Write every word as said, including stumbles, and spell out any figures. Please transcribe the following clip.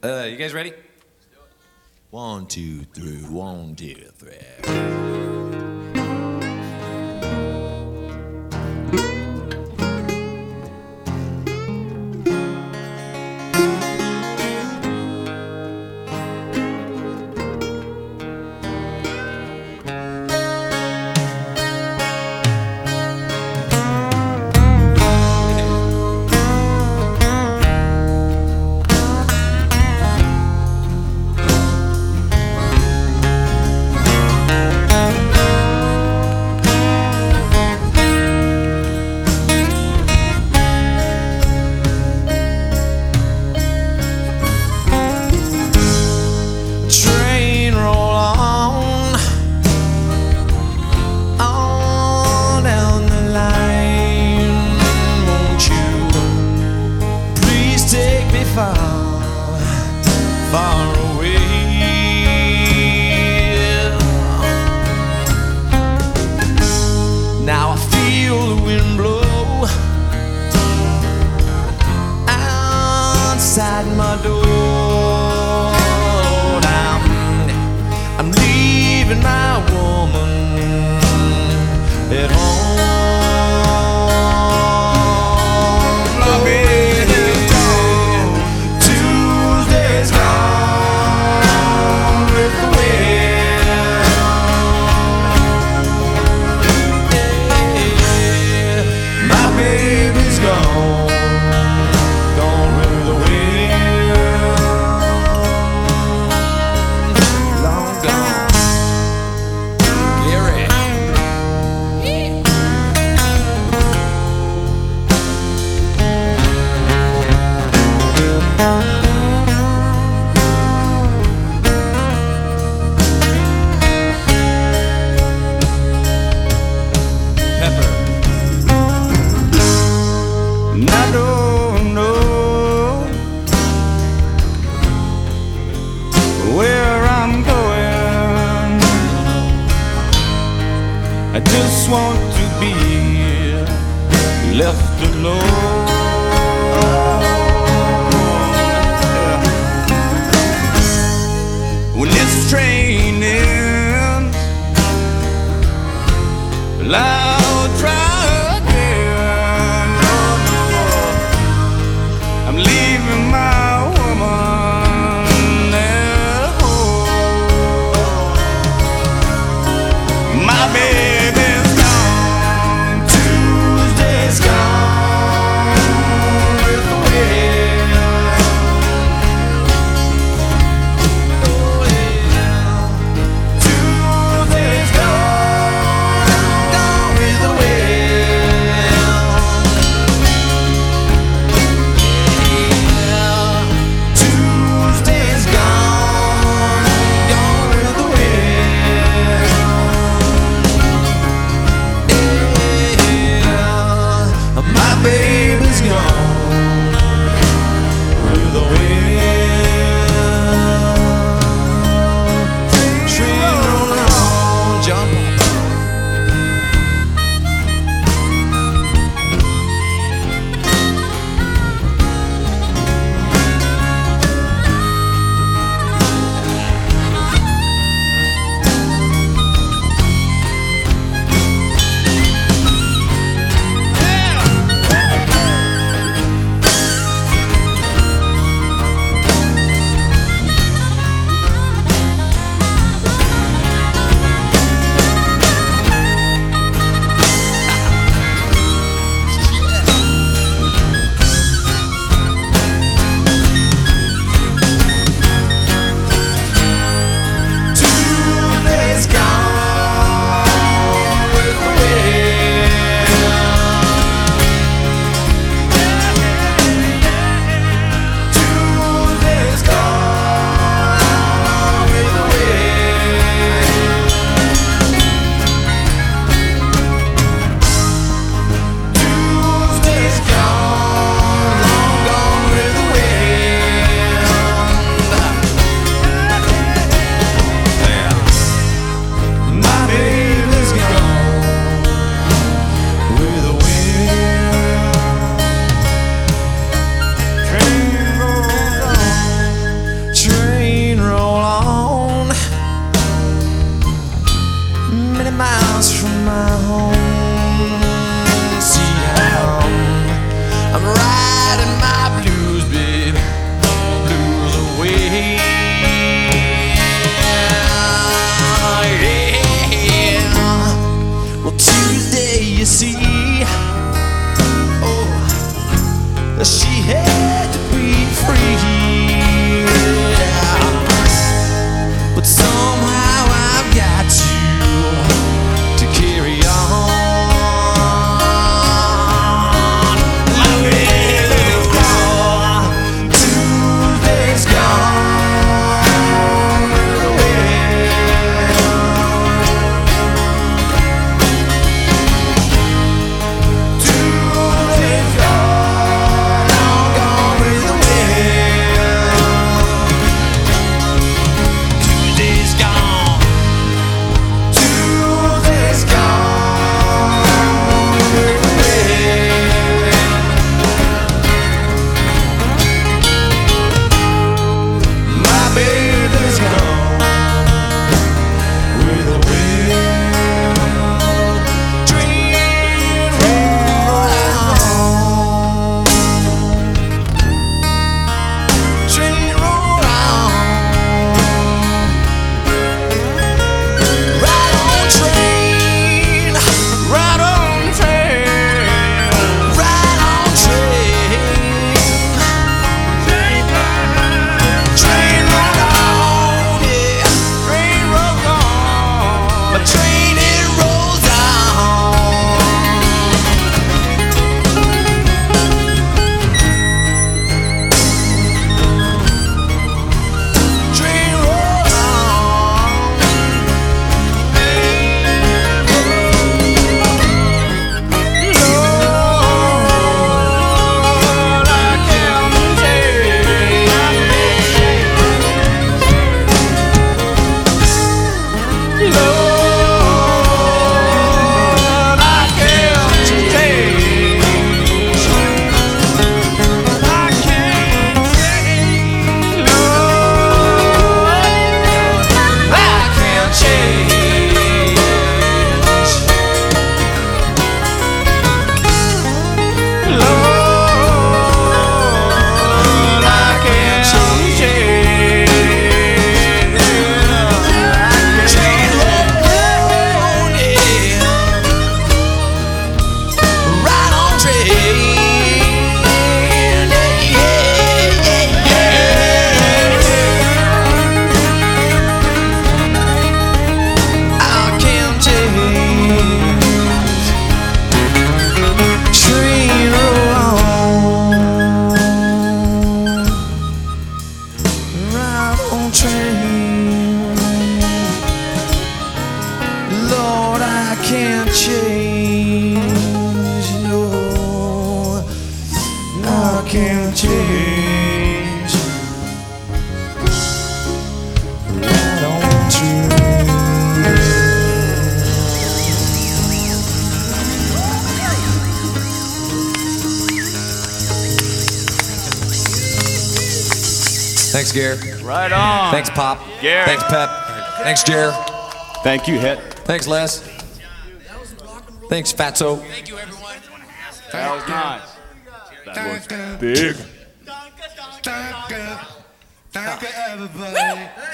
Uh, you guys ready? One, two, three, one, two, three. Train roll on, on down the line. Won't you please take me far, far away? Now I feel the wind blow outside my door. I'm leaving my woman at home. My baby's gone, Tuesday's gone with the wind. Yeah, my baby's gone, gone with the wind. train. Lord, I can't change. No, I can't change. Right on train. Thanks, Gare. Right on. Thanks, Pop. Gare. Thanks, Pep. Thanks, Jer. Thank you, Hit. Thanks, Les. Thanks, Fatso. Thank you, everyone. That was nice. That was big. Thank you, everybody.